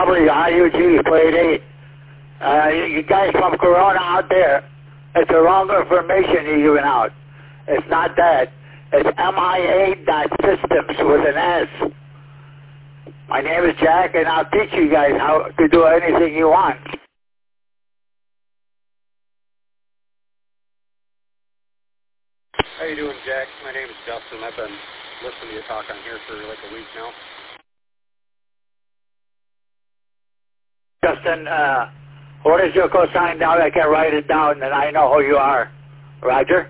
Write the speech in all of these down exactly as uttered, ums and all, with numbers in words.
W I U G plate eight. Uh, you, you guys from Corona out there, it's the wrong information you're giving out. It's not that. It's M I A dot systems with an S. My name is Jack, and I'll teach you guys how to do anything you want. How you doing, Jack? My name is Justin. I've been listening to you talk on here for like a week now. Justin, uh, what is your cosign now? I can write it down, and I know who you are. Roger?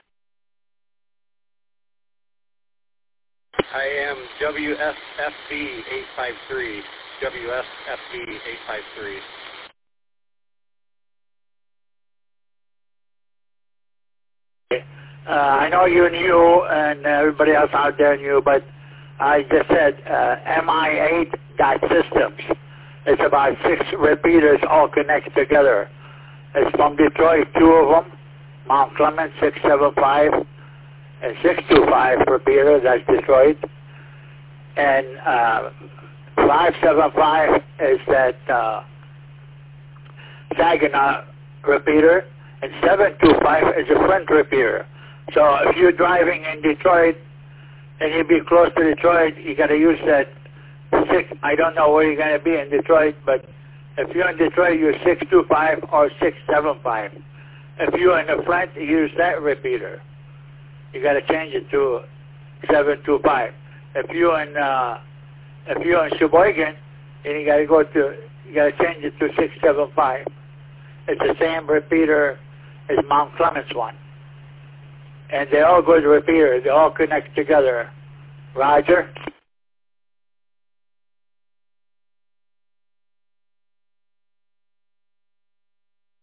I am W S F B eight five three. W S F B eight five three. Uh, I know you knew, and everybody else out there knew, but I just said uh, M I eight dot systems. It's about six repeaters all connected together. It's from Detroit, two of them, Mount Clemens six seven five and six two five repeater, that's Detroit. And uh, five seven five is that uh, Saginaw repeater, and seven two five is a Flint repeater. So if you're driving in Detroit and you be close to Detroit, you got to use that six. I don't know where you're going to be in Detroit, but if you're in Detroit, you're six two five or six seven five. If you're in the Flint, you use that repeater. You got to change it to seven two five. If you're in uh, if you're in Sheboygan, then you got to go to you got to change it to six seven five. It's the same repeater as Mount Clemens one. And they're all good repeaters. They all connect together. Roger?